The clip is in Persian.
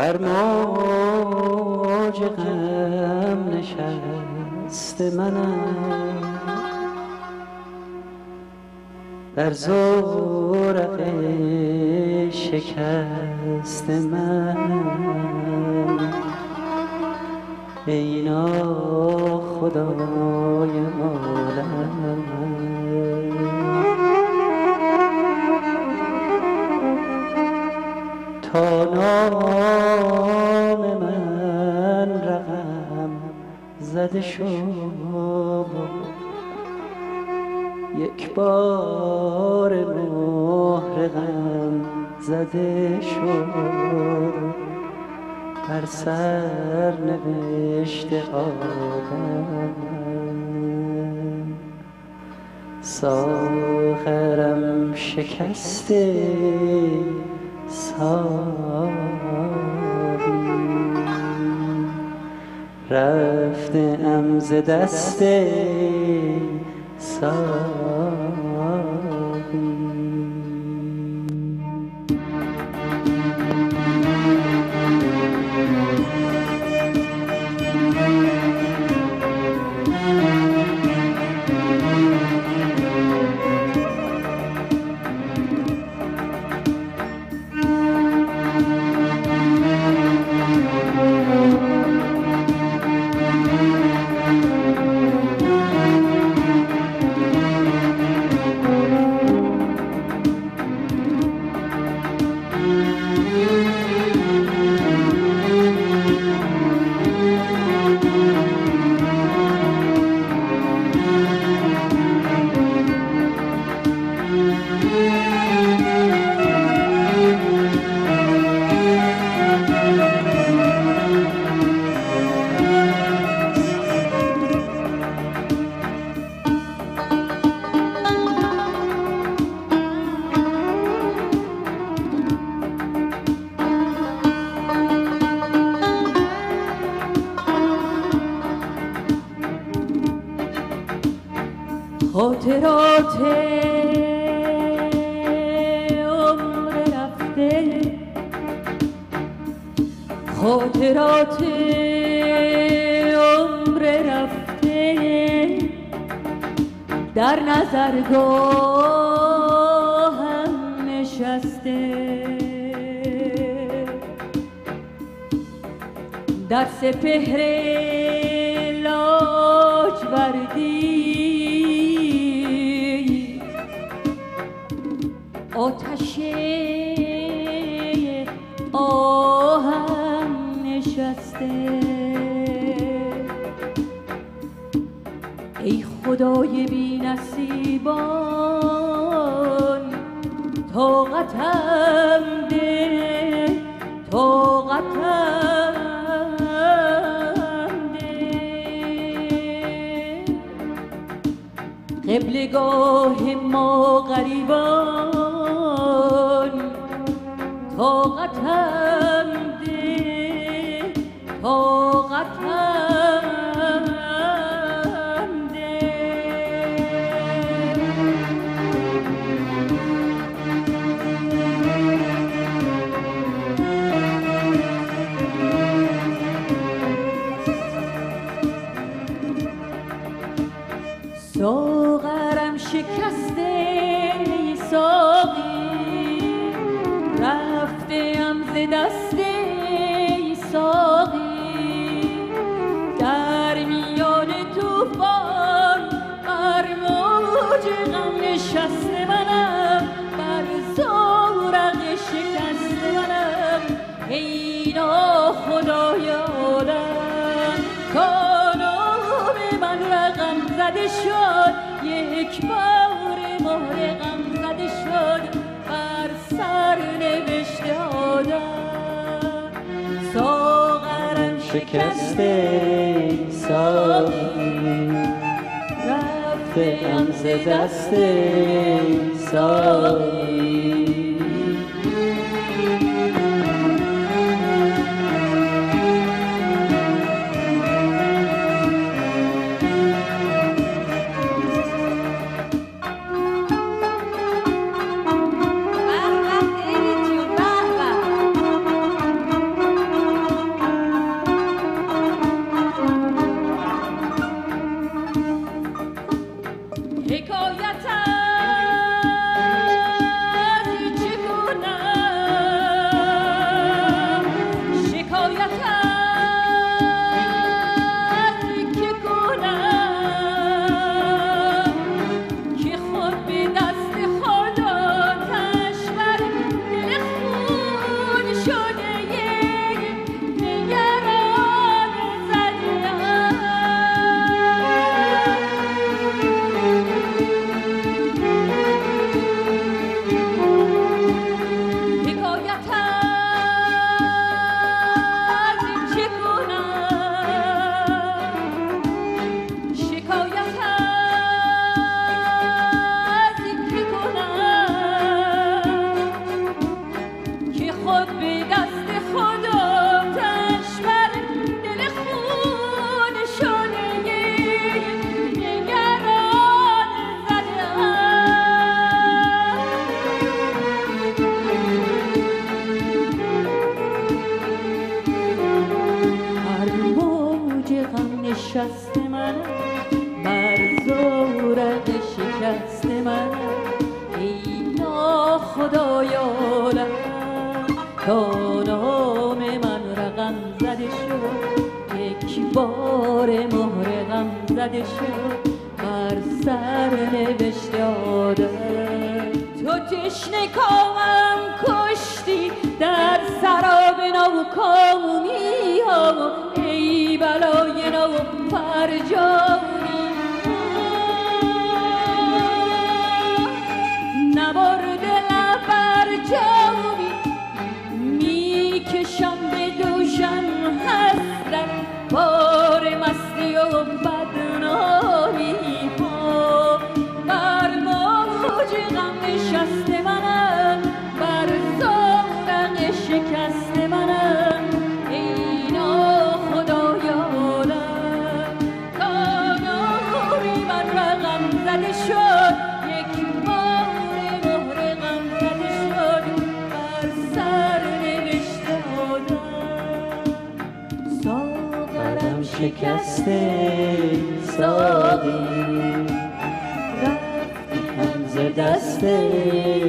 بر موج غم نشسته منم، در زورق شکست من. ای ناخدای عالم، تا نام من رقم زده شد، یک بار مهر غم زده شد بر سر نوشته آدم. ساغرم شکسته ساقی، رفته ام ز دست ساقی. خاطرات عمر رفته، خاطرات عمر رفته در نظرگاهم نشسته، در سپهر لاجوردی آتش آهم نشسته. ای خدای بی نصیبان طاقتم ده، طاقتم ده. قبلگاه ما غریبان طاقتم ده، طاقتم ده. ساغرم شکسته ساقی، رفته‌ام ز دست ساقی، در میان طوفان بر موج غم نشسته منم، بر زورق شکسته منم. ای ناخدای عالم، تا نام من رقم زده شد، یک بار مهر غم زده شد بر سر نوشته آدم. ساغرم شکسته ساقی، رفته ام ز دست ساقی. حکایت از چه کنم شکایت از که کنم که خود به دست خود آتش بر دل خون شده نگران زده‌ام حکایت از چه کنم شکایت از که کنم که خود به دست خود آتش بر دل خون شده نگران زده‌ام هر موج غم نشست من بر زورق شکست من ای ناخدایانم تا نام من رقم زده شد یک بار مهر غم زده شد بر سر نوشته عادت تو تشنه کامم کشتی در سراب ناکامی ها ای بلای نو فرجامی نبرد لب فرجامی میکشم به دوشم حسرت بار مستی و بدنامی ها بر موج غم نشست منم بر زورق شکست منم ای ناخدایانم تا نوری بر رقم زده شد یک بار مهر غم زده شد بر سر نوشته آدم ساغرم شکسته ساقی رفتی هم ز دست